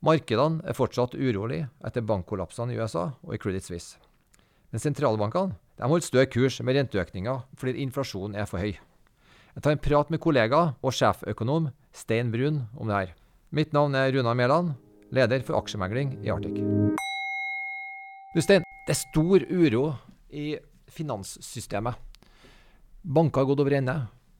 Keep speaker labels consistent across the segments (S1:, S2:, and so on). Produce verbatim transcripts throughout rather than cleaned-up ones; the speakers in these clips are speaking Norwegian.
S1: Markedene er fortsatt urolig etter bankkollapsene i U S A og i Credit Suisse. Men sentralbankene de holder stø kurs med renteøkninger fordi inflasjonen er for høy. Jeg tar en prat med kollega og sjeføkonom Stein Brun om det her. Mitt navn er Runar Mæland, leder for aksjemegling i Arctic. Du Stein, det er stor uro i finanssystemet. Banker har gått over ende,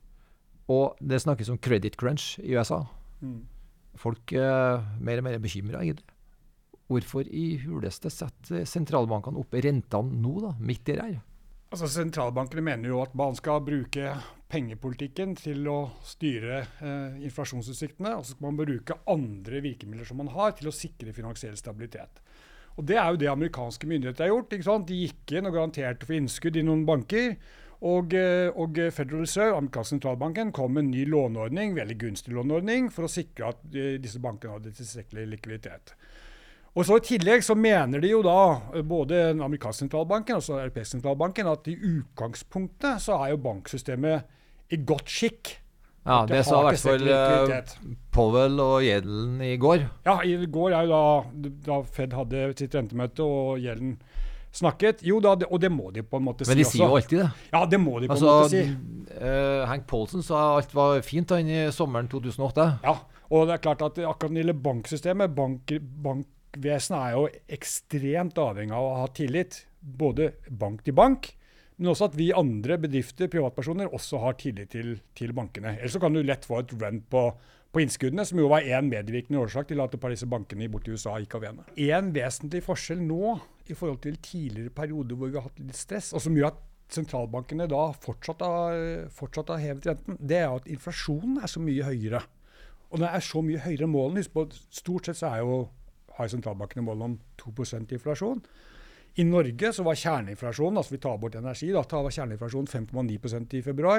S1: og det snakkes om credit crunch i U S A.
S2: Mm.
S1: Folk er mer og mer bekymret, egentlig. Hvorfor i huleste setter sentralbankene opp rentene nå, da, midt i det her?
S2: Altså, sentralbankene mener jo at man skal bruke pengepolitikken til å styre eh, inflasjonsutsiktene, og så skal man bruke andre virkemidler som man har til å sikre finansiell stabilitet. Og det er jo det amerikanske myndigheter har gjort, ikke sant? De gikk inn og garanterte for innskudd i noen banker, og, og Federal Reserve, amerikansk sentralbanken, kom med en ny låneordning, veldig gunstig låneordning, for å sikre at disse bankene hadde tilstrekkelig likviditet. Og så I tillegg så mener de jo da, både den amerikanske sentralbanken og den europeiske sentralbanken, at I utgangspunktet så er jo banksystemet I godt skikk.
S1: Ja, det, det sa I hvert fall Powell og Yellen I går.
S2: Ja, I går er jo da, da Fed hadde sitt rentemøte og Yellen snakket. Jo da, det, og det må de på en måte si også.
S1: Men de sier jo alltid det.
S2: Ja, det må de på
S1: altså,
S2: en måte si.
S1: Uh, Hank Paulson sa alt var fint han I sommeren to tusen og åtte.
S2: Ja, og det er klart at akkurat når det gjelder banksystemet, bank, bankvesenet er jo ekstremt avhengig av å ha tillit, både bank til bank, men også at vi andre bedrifter, privatpersoner, også har tillit til, til bankene. Ellers så kan du lett få et run på, på innskuddene, som jo var en medvirkende årsak til at et par av disse bankene borte I USA gikk av ene. En vesentlig forskjell nå, I forhold til tidligere perioder hvor vi har hatt litt stress, og som gjør at sentralbankene da fortsatt har, fortsatt har hevet renten, det er at inflasjonen er så mye høyere. Og når det er så mye høyere enn målene, husk på, stort sett så er jo, har sentralbankene mål om to prosent inflasjon. I Norge så var kjerneinflasjonen, altså vi tar bort energi, da var kjerneinflasjonen fem komma ni prosent I februar.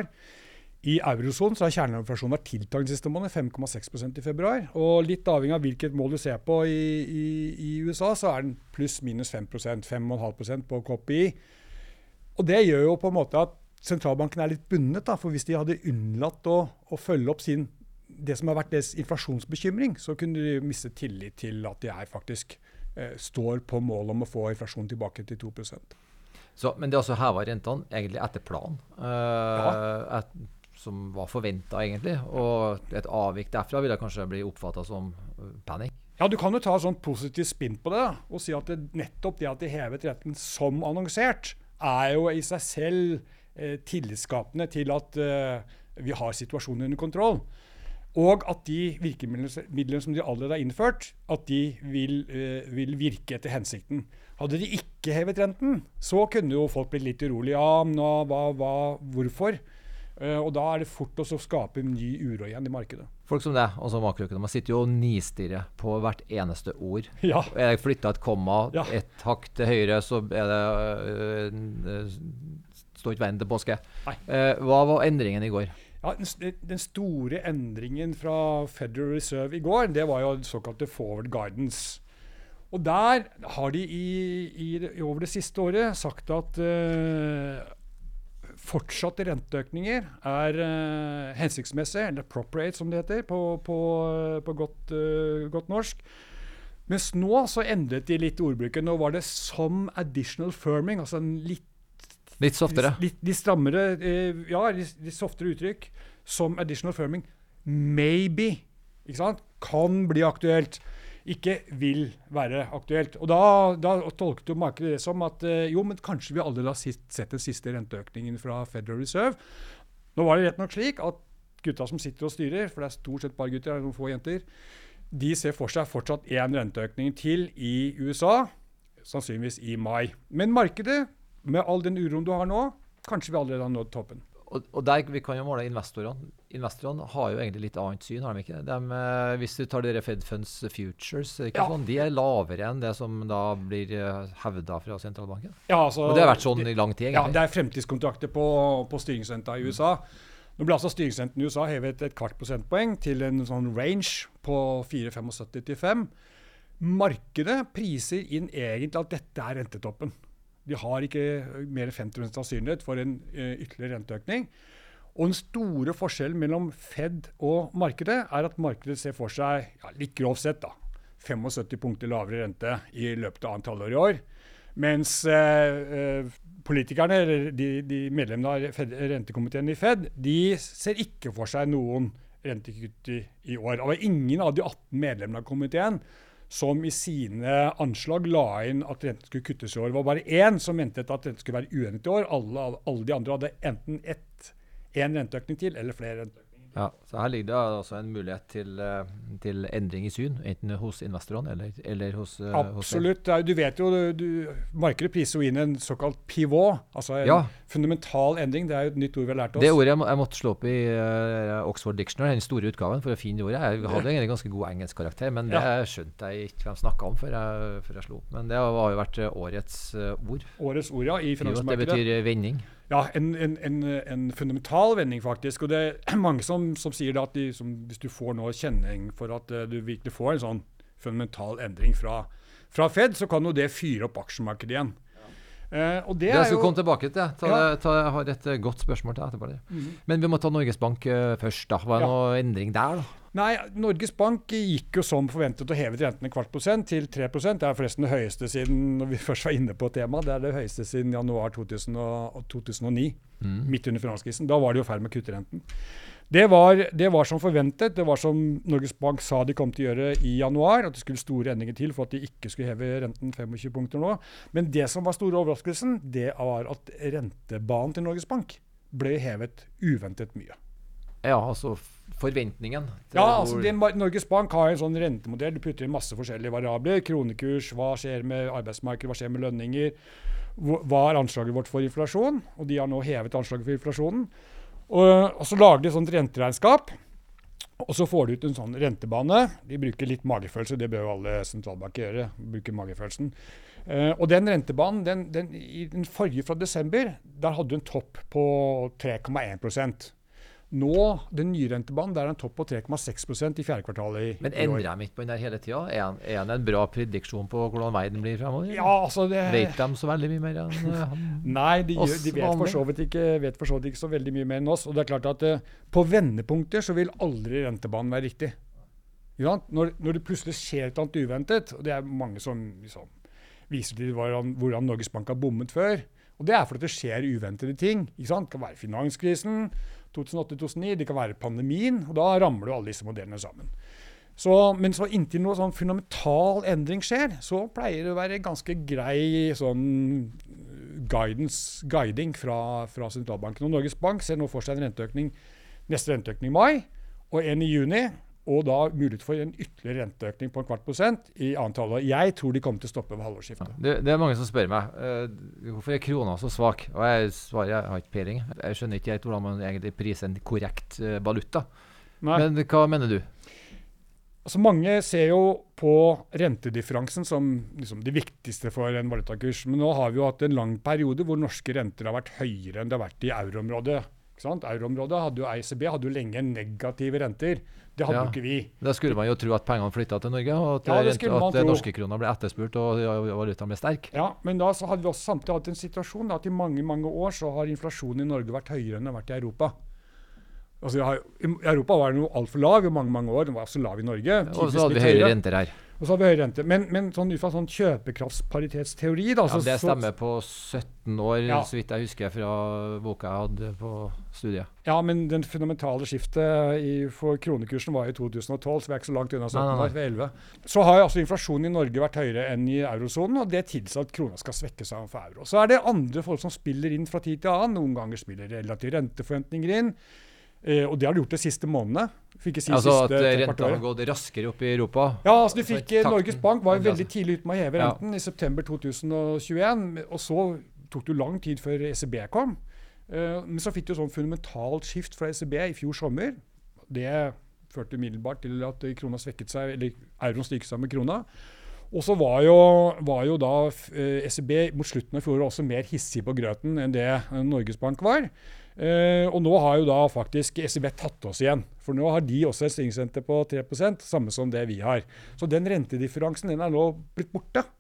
S2: I eurozonen så har kjerneinflasjonen vært tiltagende siste måned, fem komma seks prosent I februar. Og litt avhengig av hvilket mål du ser på I, i, i USA, så er den pluss minus fem prosent, fem komma fem prosent på K P I. Og det gjør jo på en måte at sentralbanken er litt bundet, da, for hvis de hadde unnlatt å, å følge opp sin, det som har vært deres inflasjonsbekymring, så kunne de miste tillit til at de er faktisk eh, står på mål om å få inflasjon tilbake til to prosent.
S1: Så, men det er altså hevet rentene egentlig etter plan, uh,
S2: ja.
S1: et, som var forventet egentlig, og et avvik derfra vil det kanskje bli oppfattet som panikk.
S2: Ja, du kan jo ta sånn positiv spinn på det, da, og si at det, nettopp det at de hevet renten som annonsert, er jo I seg selv eh, tillitskapende til at eh, vi har situasjonen under kontroll. Og at de virkemidlene som de allerede har innført, at de vil, eh, vil virke etter hensikten. Hadde de ikke hevet renten, så kunne jo folk bli litt urolig. Ja, nå, hva, hva, hvorfor? Uh, og da er det fort å skape ny uro igjen I markedet.
S1: Folk som det, og som makroøkonomer, sitter jo og nistirrer på hvert eneste ord.
S2: Ja.
S1: Er det flyttet et komma,
S2: ja.
S1: et hakk til høyre, så er det, uh, står ikke veien til påske. Uh, hva var endringen I går?
S2: Ja, den, den store endringen fra Federal Reserve I går, det var jo såkalte forward guidance. Og der har de i, i, over det siste året sagt at uh, fortsatte renteøkninger er uh, hensiktsmessig, eller appropriate som det heter på, på, på godt, uh, godt norsk. Mens nå så endret de litt ordbruken. Nå var det some additional firming, altså en litt
S1: Litt softere.
S2: Litt, litt strammere, uh, ja, litt, litt softere uttrykk. Some additional firming. Maybe, ikke sant? Kan bli aktuelt. Ikke vil være aktuelt. Og da, da tolket jo markedet det som at uh, jo, men kanskje vi aldri har sett den siste renteøkningen fra Federal Reserve. Nå var det rett nok slik at gutta som sitter og styrer, for det er stort sett bare gutter, det er noen få jenter, de ser for seg fortsatt en renteøkning til I USA, sannsynligvis I mai. Men markedet, med all den uroen du har nå, kanskje vi allerede har nådd toppen.
S1: Og, og der vi kan jo måle investorene. Investorene har jo egentlig litt annet syn, har de ikke? De, hvis du tar dere Fed Funds Futures, ikke
S2: ja.
S1: Sånn, de er lavere enn det som da blir hevdet fra sentralbanken.
S2: Ja, altså,
S1: og det har vært sånn I lang tid, egentlig.
S2: Ja, det er fremtidskontrakter på, på styringsrenta I USA. Nå ble altså styringsrenten I USA hevet et kvart prosentpoeng til en sånn range på fire komma syttifem til fem. Markedet priser inn egentlig at dette er rentetoppen. De har ikke mer enn femti prosent sannsynlighet for en uh, ytterligere renteøkning. Og den store forskjellen mellom Fed og markedet er at markedet ser for seg, ja, litt grovt sett da, syttifem punkter lavere rente i løpet av annet halvår i år. Mens eh, politikerne, eller de, de medlemmene av Fed, rentekomiteen i Fed, de ser ikke for seg noen rentekutt i, i år. Det var ingen av de atten medlemmene av komiteen som i sine anslag la inn at renten skulle kuttes i år. Det var bare én som mente at renten skulle være uendret i år. Alle, alle de andre hadde enten ett, en renteøkning til, eller flere renteøkninger.
S1: Ja, så her ligger det altså en mulighet til, eh, til endring i syn, enten hos investorene eller, eller hos eh,
S2: Absolutt. Det er- Du vet jo, du, du, markedet priser jo inn en såkalt pivot, altså en
S1: Ja.
S2: fundamental endring. Det er jo et nytt ord vi har lært oss.
S1: Det ordet jeg, må, jeg måtte slå opp i eh, Oxford Dictionary, den store utgaven, for å finne det ordet. Jeg hadde egentlig ganske god engelsk karakter, men det skjønte jeg ikke hva de snakket om før jeg, før jeg slo opp. Men det har jo vært eh, årets eh, ord.
S2: Årets ord, ja, i
S1: Jo, at det
S2: finansmarkedet.
S1: betyr eh, vending.
S2: Ja, en, en, en, en fundamental vending faktisk, og det er mange som, som sier da at de, som, hvis du får nå kjenning for at uh, du virkelig får en sånn fundamental endring fra, fra Fed, så kan jo det fyre opp aksjemarkedet igjen. Uh, og det
S1: Det
S2: er
S1: skal
S2: jo...
S1: komme tilbake til. Ta,
S2: Ja.
S1: ta, jeg har et eh, godt spørsmål til etterpå.
S2: Mhm.
S1: Men vi må ta Norges Bank eh, først. da. Var det
S2: Ja.
S1: noe endring der? da?
S2: Nei, Norges Bank gikk jo som forventet å heve renten en kvart prosent til tre prosent. Det er forresten det høyeste siden, når vi først var inne på temaet, det er det høyeste siden januar to tusen og to tusen og ni,
S1: Mm.
S2: midt under finanskrisen. Da var de jo i ferd med å kutte renten. Det var, det var som forventet. Det var som Norges Bank sa de kom til å gjøre i januar, at det skulle store endringer til for at de ikke skulle heve renten tjuefem punkter nå. Men det som var store overraskelsen, det var at rentebanen til Norges Bank ble hevet uventet mye.
S1: Ja, altså f- forventningen. til
S2: Ja, altså
S1: hvor-
S2: det, Norges Bank har en sånn rentemodell. Du putter inn masse forskjellige variabler. Kronekurs, hva skjer med arbeidsmarkedet, hva skjer med lønninger. Hva hva er anslaget vårt for inflasjon? Og de har nå hevet anslaget for inflasjonen. Og, og så lager de et sånt renteregnskap. Og så får du ut en sånn rentebane. De bruker litt magefølelse, det bør jo alle sentralbanker gjøre. Bruker magefølelsen. Eh, og den rentebanen, den, den, i den forrige fra desember, der hadde du en topp på tre komma én prosent. Nå, den nye rentebanen, der er en topp på tre komma seks prosent i fjerde kvartal i,
S1: Men
S2: i år.
S1: endrer de ikke på den der hele tida? Er han- er han en bra prediksjon på hvordan verden blir fremover?
S2: Ja, altså det...
S1: Vet de så veldig mye mer enn eh, han?
S2: Nei, de,
S1: oss
S2: gjør, de vet, for
S1: vanlige?
S2: så vidt ikke, vet for så vidt ikke så veldig mye mer enn oss. Og det er klart at eh, på vendepunkter så vil aldri rentebanen være riktig. Ikke sant? Når, når det plutselig skjer et eller annet uventet, og det er mange som liksom, viser til hvordan, hvordan Norges Bank har bommet før, og det er fordi det skjer uventede ting. Ikke sant? Det kan være finanskrisen, to tusen åtte til to tusen ni, det kan være pandemien, og da ramler jo alle disse modellene sammen. Så, men så inntil noe sånn fundamental endring skjer, så pleier det å være ganske grei sånn guidance, guiding fra, fra sentralbanken. Og Norges Bank ser nå for seg en renteøkning, neste renteøkning i mai, og en i juni, og da mulighet for en ytterligere renteøkning på en kvart prosent i annet halvår. Jeg tror de kommer til å stoppe ved halvårsskiftet.
S1: Det, det er mange som spør meg eh, hvorfor er krona så svak. Og jeg svarer jeg har ikke peiling. Jeg skjønner ikke helt hvordan man egentlig priser en korrekt eh, valuta.
S2: Nei.
S1: Men hva mener du?
S2: Altså mange ser jo på rentedifferansen som liksom det viktigste for en valutakurs. Men nå har vi jo hatt en lang periode hvor norske renter har vært høyere enn det har vært i euroområdet. Ikke sant? Euroområdet hadde jo, E C B hadde jo lenge negative renter. Det hadde
S1: Ja.
S2: jo ikke vi.
S1: Da skulle man jo tro at pengene flytta til Norge, og at,
S2: Ja, det
S1: rente-
S2: skulle man
S1: at eh,
S2: tro.
S1: norske kroner ble etterspurt og ja, valutaen ble sterk.
S2: Ja, men da så hadde vi også samtidig hatt en situasjon da, at i mange, mange år så har inflasjonen i Norge vært høyere enn den har vært i Europa. Altså, jeg har, I Europa var den jo altfor lav i mange, mange år. Den var også lav i Norge.
S1: Og
S2: tidvis
S1: så hadde vi
S2: litt
S1: høyere
S2: høyere.
S1: renter her.
S2: Og så har vi høy rente. Men, men sånn ut fra sånn kjøpekraftsparitetsteori da,
S1: Ja,
S2: så,
S1: det
S2: så-
S1: stemmer på sytten år,
S2: Ja.
S1: så vidt jeg husker fra boka jeg hadde på studiet.
S2: Ja, men den fundamentale skiftet i, for kronekursen var i to tusen og tolv, så vi er ikke så langt unna sytten
S1: Nei, nei, nei.
S2: år, ved elleve. Så har jo altså inflasjonen i Norge vært høyere enn i eurosonen, og det tilsier at krona skal svekke seg for euro. Så er det andre folk som spiller inn fra tid til annen. Noen ganger spiller relative renteforventninger inn, eh, og det har de gjort de siste månedene. For ikke si
S1: Altså at
S2: siste
S1: eh,
S2: tre
S1: renta
S2: kvart
S1: har
S2: året.
S1: gått raskere opp i Europa.
S2: Ja, altså du
S1: Altså,
S2: fikk, eh,
S1: takten-
S2: Norges Bank var jo
S1: endret
S2: veldig
S1: seg.
S2: tidlig ute med å heve
S1: Ja.
S2: renten i september to tusen og tjueen, og så tok det jo lang tid før E C B kom. Eh, men så fikk det jo sånn fundamentalt skift fra E C B i fjor sommer. Det førte umiddelbart til at krona svekket seg, eller euroen styrket seg med krona. Og så var jo, var jo da eh, E C B mot slutten av fjoråret også mer hissig på grøten enn det eh, Norges Bank var. Eh, og nå har jo da faktisk E C B tatt oss igjen. For nå har de også et styringsrente på tre prosent, samme som det vi har. Så den rentedifferansen den er nå blitt borte.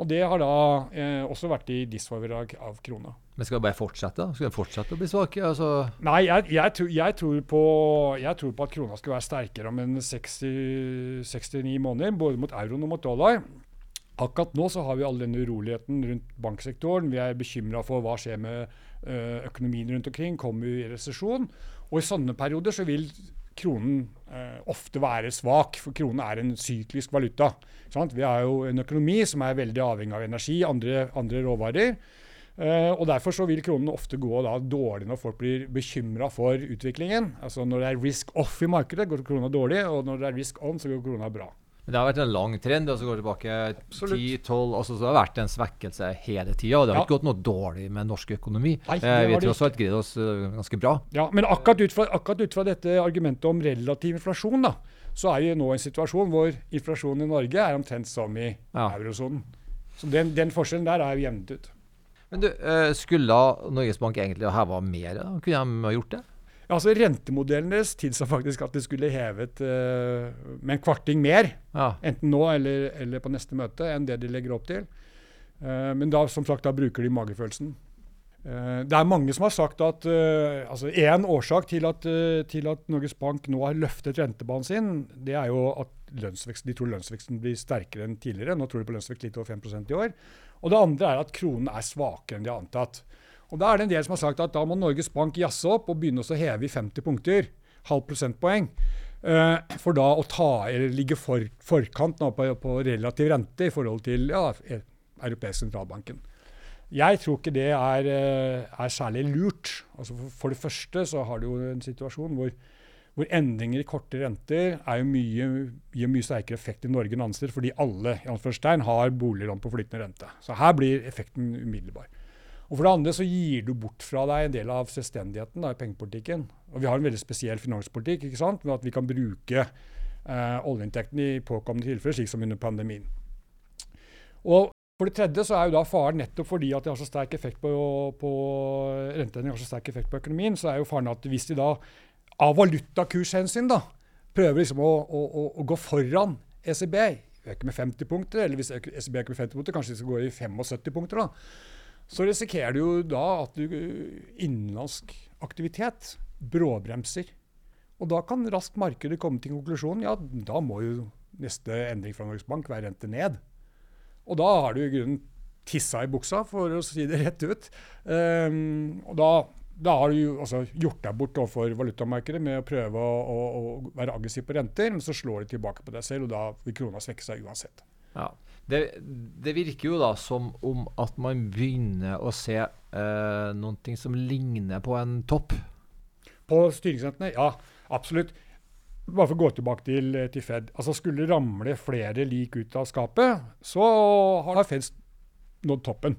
S2: Og det har da eh, også vært i disfavør av, av krona.
S1: Men skal det bare fortsette? Skal det fortsette å bli svak? Altså...
S2: Nei, jeg, jeg, tror, jeg, tror på, jeg tror på at krona skal være sterkere om en seksti, sekstini måneder, både mot euroen og mot dollar. Akkurat nå så har vi all den uroligheten rundt banksektoren. Vi er bekymret for hva skjer med ø, økonomien rundt omkring. Kommer vi i resesjon? Og i sånne perioder så vil kronen ø, ofte være svak, for kronen er en syklisk valuta. Sant? Vi har jo en økonomi som er veldig avhengig av energi, andre, andre råvarer. Uh, og Derfor så vil kronen ofte gå da dårlig når folk blir bekymret for utviklingen. Altså Når det er risk off i markedet, går krona dårlig, og når det er risk on, så går krona bra.
S1: Men det har vært en lang trend, og så går det tilbake ti tolv, altså så det har vært en svekkelse hele tiden, og det har ja. ikke gått noe dårlig med norsk økonomi. Nei, eh, vi har tross alt greid oss uh, ganske bra.
S2: Ja, Men akkurat ut, fra, akkurat ut fra dette argumentet om relativ inflasjon, da, så er vi nå i en situasjon hvor inflasjonen i Norge er omtrent som i ja. eurosonen. Så den, den forskjellen der er jo jevnet ut.
S1: Men du, skulle Norges Bank egentlig ha hevet mer? Da? Kunne de ha gjort det?
S2: Ja, altså Rentemodellen deres tilsa faktisk at det skulle hevet uh, med en kvarting mer, ja. enten nå eller, eller på neste møte, enn det de legger opp til. Uh, men da, som sagt, da bruker de magefølelsen. Uh, det er mange som har sagt at uh, altså en årsak til at, uh, til at Norges Bank nå har løftet rentebanen sin, det er jo at lønnsveksten, de tror lønnsveksten blir sterkere enn tidligere. Nå tror de på lønnsvekst litt over fem prosent i år. Og det andre er at kronen er svakere enn de har antatt. Og da er det en del som har sagt at da må Norges Bank jasse opp og begynne å heve i femti punkter, halv prosentpoeng, uh, for da å ta, eller ligge for, forkant nå på, på relativ rente i forhold til ja, Europeisk sentralbanken. Jeg tror ikke det er, er særlig lurt. Altså for, for det første så har du jo en situasjon hvor hvor endringer i korte renter er jo mye, gir mye sterkere effekt i Norge enn andre steder, fordi alle i anførselstegn har boliglån på flytende rente. Så her blir effekten umiddelbar. Og for det andre så gir du bort fra deg en del av selvstendigheten da, i pengepolitikken. Og vi har en veldig spesiell finanspolitikk, ikke sant? Med at vi kan bruke eh, oljeinntektene i påkommende tilfeller, slik som under pandemien. Og for det tredje så er jo da faren nettopp fordi at det har så sterk effekt på, på rentene, har så sterk effekt på økonomien, så er jo faren at hvis de da av valutakurshensyn da, prøver liksom å, å, å gå foran E C B, øker med femti punkter, eller hvis E C B øker med femti punkter, kanskje de skal gå i femogsytti punkter da, så risikerer du jo da at du innenlandsk aktivitet bråbremser. Og da kan raskt markedet komme til konklusjonen, ja, da må jo neste endring fra Norges Bank være rente ned. Og da har du i grunnen tissa i buksa, for å si det rett ut. Um, og da Da har du jo altså, gjort deg bort overfor valutamarkedet med å prøve å, å, å være aggressiv på renter, men så slår de tilbake på deg selv, og da vil krona svekke seg uansett.
S1: Ja. Det, det virker jo da som om at man begynner å se eh, noe som ligner på en topp.
S2: På styringsrentene? Ja, absolutt. Bare for å gå tilbake til, til Fed. Altså Skulle det ramle flere lik ut av skapet, så har Fed nådd toppen.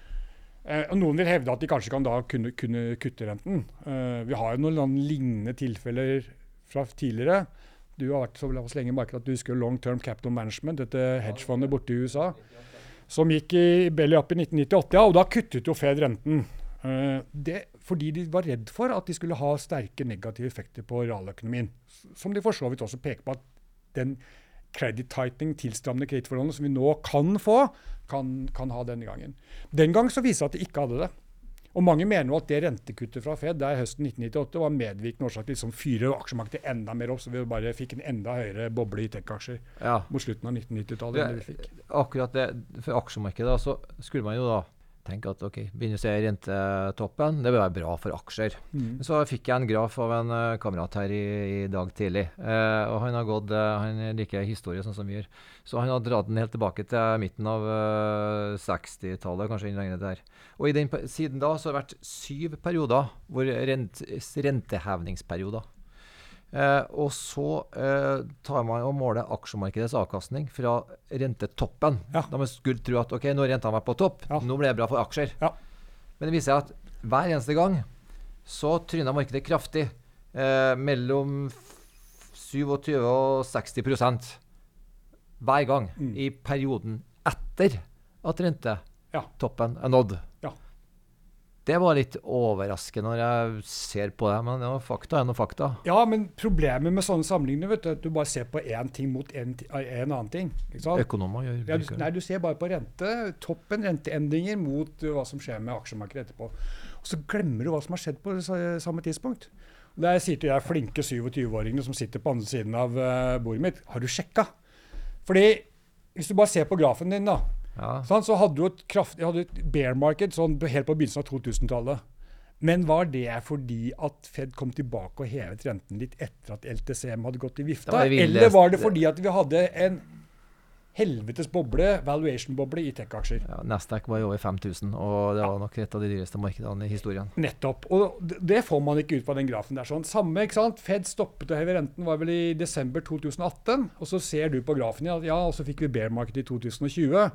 S2: Eh, og noen vil hevde at de kanskje kan da kunne, kunne kutte renten. Eh, vi har jo noen lignende tilfeller fra tidligere. Du har vært så lenge i markedet at du husker Long Term Capital Management, dette hedgefondet borte i U S A, som gikk i belly up i nitten nittiåtte, ja, og da kuttet jo Fed renten. Eh, det, fordi de var redd for at de skulle ha sterke negative effekter på realøkonomien. Som de for så vidt også peker på at den credit tightening, tilstrammende kredittforholdene som vi nå kan få, kan, kan ha denne gangen. Den gang så viser det at de ikke hadde det. Og mange mener jo at det rentekuttet fra Fed der høsten nitten nittiåtte var medvirkende årsak til liksom fyre aksjemarkedet enda mer opp, så vi bare fikk en enda høyere boble i tech-aksjer ja. mot slutten av nitten nittitallet enn det vi fikk.
S1: Akkurat det, for aksjemarkedet så skulle man jo da tenke at ok, begynner å se rentetoppen, det vil være bra for aksjer. Mm. Så fikk jeg en graf av en uh, kamerat her i, i dag tidlig, uh, og han har gått, uh, han liker historie sånn som vi gjør, så han har dratt den helt tilbake til midten av uh, sekstitallet, kanskje inn lenger der. Og i den, siden da så har det vært syv perioder, hvor rent, rentehevningsperioder. Uh, og så uh, tar man og måler aksjemarkedets avkastning fra rentetoppen. Ja. Da man skulle tro at ok, nå har rentene vært på topp, ja. Nå blir det bra for aksjer. Ja. Men det viser seg at hver eneste gang så tryner markedet kraftig, uh, mellom syttisju og seksti prosent hver gang mm. i perioden etter at rentetoppen er nådd. Ja. Det var litt overraskende når jeg ser på det, men ja, fakta er noe fakta.
S2: Ja, men problemet med sånne sammenligninger, vet du, at du bare ser på én ting mot en, en annen ting. Ikke sant?
S1: Økonomer gjør
S2: Ja, du,
S1: bruker det.
S2: nei, du ser bare på rente, toppen, renteendringer mot uh, hva som skjer med aksjemarkedet etterpå. Og så glemmer du hva som har skjedd på sa- samme tidspunkt. Og der sier til de flinke syvogtyve-åringene som sitter på andre siden av uh, bordet mitt, har du sjekka? Fordi hvis du bare ser på grafen din da,
S1: Ja.
S2: sånn, så hadde du et, kraftig, hadde et bear market sånn, helt på begynnelsen av totusentallet. Men var det fordi at Fed kom tilbake og hevet renten litt etter at L T C M hadde gått i vifta?
S1: Det var det
S2: Eller var det
S1: villeste-
S2: fordi at vi hadde en helvetes boble, valuation-boble i tech-aksjer?
S1: Ja, Nasdaq var jo over fem tusen, og det var nok et av de dyreste markedene i historien.
S2: Nettopp. Og det det får man ikke ut på den grafen der. Sånn. Samme, ikke sant? Fed stoppet å heve renten var vel i desember to tusen atten, og så ser du på grafen at ja, og så fikk vi bear market i to tusen og tjue.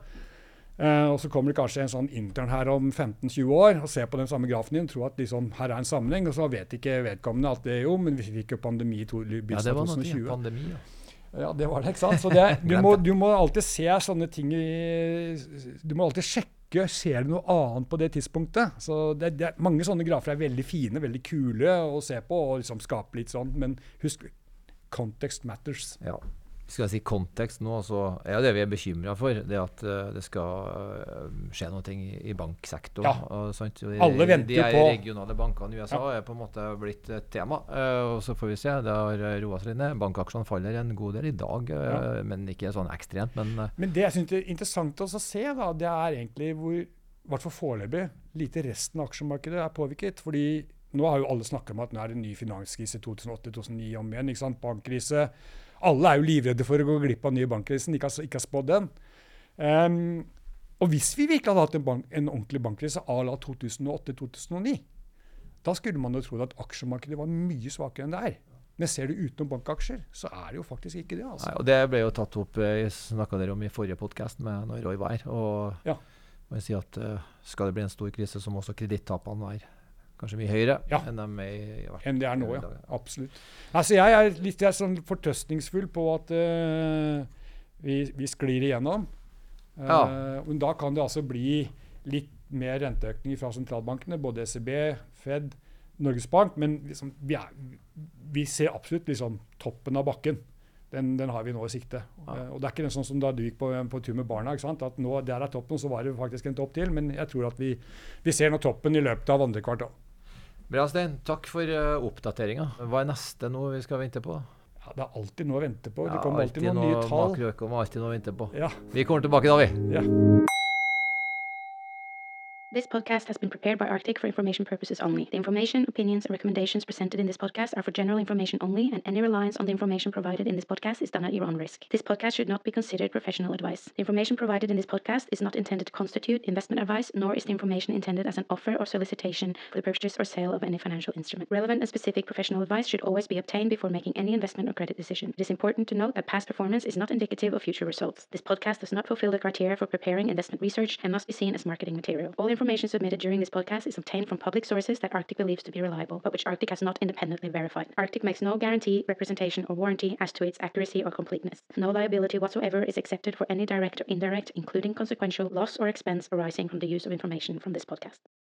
S2: Eh, og så kommer det kanskje en sånn intern her om femten tjue år og ser på den samme grafen din og tror at liksom, her er en sammenheng, og så vet ikke vedkommende at det jo, men vi fikk jo pandemi i to-
S1: Ja,
S2: begynnelsen
S1: det
S2: av
S1: var noe tid,
S2: tjuetusen.
S1: pandemi. Ja.
S2: Ja, det var det, ikke sant? Så det, du, må, du må alltid se sånne ting i, du må alltid sjekke, ser du noe annet på det tidspunktet? Så det, det, mange sånne grafer er veldig fine, veldig kule å se på og liksom skape litt sånn, men husk, context matters.
S1: Ja. Skal jeg si kontekst nå, så er jo det vi er bekymret for, det at uh, det skal uh, skje noe ting i, i banksektoren.
S2: Ja.
S1: Og sånt. Og de,
S2: Alle venter
S1: de her
S2: på-
S1: regionale bankene i U S A
S2: Ja.
S1: er på en måte blitt et tema, uh, og så får vi se, det har roet seg litt ned. Bankaksjene faller en god del i dag, uh,
S2: Ja.
S1: men ikke sånn ekstremt, men uh,
S2: Men det jeg synes er interessant også å se, da, det er egentlig hvor, i hvert fall foreløpig, lite resten av aksjemarkedet er påvirket. Fordi nå har jo alle snakket om at nå er det en ny finanskrise to tusen åtte til to tusen ni om igjen, ikke sant? Bankkrise. Alle er jo livredde for å gå glipp av nye bankkrisen, ikke har, ikke har spådd den. Um, og hvis vi virkelig hadde hatt en, bank, en ordentlig bankkrise à la to tusen åtte til to tusen ni, da skulle man jo trodd at aksjemarkedet var mye svakere enn det er. Men ser du utenom bankaksjer, så er det jo faktisk ikke det. altså.
S1: nei, og det ble jo tatt opp, jeg snakket dere om i forrige podcast med når Roy var her, og
S2: Ja.
S1: må jeg si at uh, skal det bli en stor krise, så må også kredittapene være kanskje mye høyere
S2: Ja.
S1: enn de er i, i hvert
S2: Enn det er nå,
S1: i
S2: ja.
S1: dag.
S2: Absolutt. Altså, jeg er litt jeg er sånn fortrøstningsfull på at eh, vi, vi sklir igjennom. Eh,
S1: Ja.
S2: Men da kan det altså bli litt mer renteøkning fra sentralbankene, både E C B, Fed, Norges Bank, men liksom, vi, er, vi ser absolutt liksom, toppen av bakken. Den, den har vi nå i sikte.
S1: Ja.
S2: Eh, og det er ikke den sånn som da du gikk på, på tur med barna, ikke sant? At nå, der er toppen, og så var det faktisk en topp til, men jeg tror at vi, vi ser nå toppen i løpet av andre kvartal.
S1: Bra, Stein. Takk for uh, oppdateringa. Hva er neste nå vi skal vente på?
S2: Ja, det er alltid noe å vente på.
S1: Ja,
S2: Det kommer alltid, noen
S1: noe
S2: nye tall.
S1: makroøkonom, alltid noe å vente på.
S2: Ja,
S1: Vi kommer tilbake da, vi.
S2: ja.
S3: This podcast has been prepared by Arctic for information purposes only. The information, opinions, and recommendations presented in this podcast are for general information only, and any reliance on the information provided in this podcast is done at your own risk. This podcast should not be considered professional advice. The information provided in this podcast is not intended to constitute investment advice, nor is the information intended as an offer or solicitation for the purchase or sale of any financial instrument. Relevant and specific professional advice should always be obtained before making any investment or credit decision. It is important to note that past performance is not indicative of future results. This podcast does not fulfill the criteria for preparing investment research and must be seen as marketing material. All information submitted during this podcast is obtained from public sources that Arctic believes to be reliable, but which Arctic has not independently verified. Arctic makes no guarantee, representation, or warranty as to its accuracy or completeness. No liability whatsoever is accepted for any direct or indirect, including consequential, loss or expense arising from the use of information from this podcast.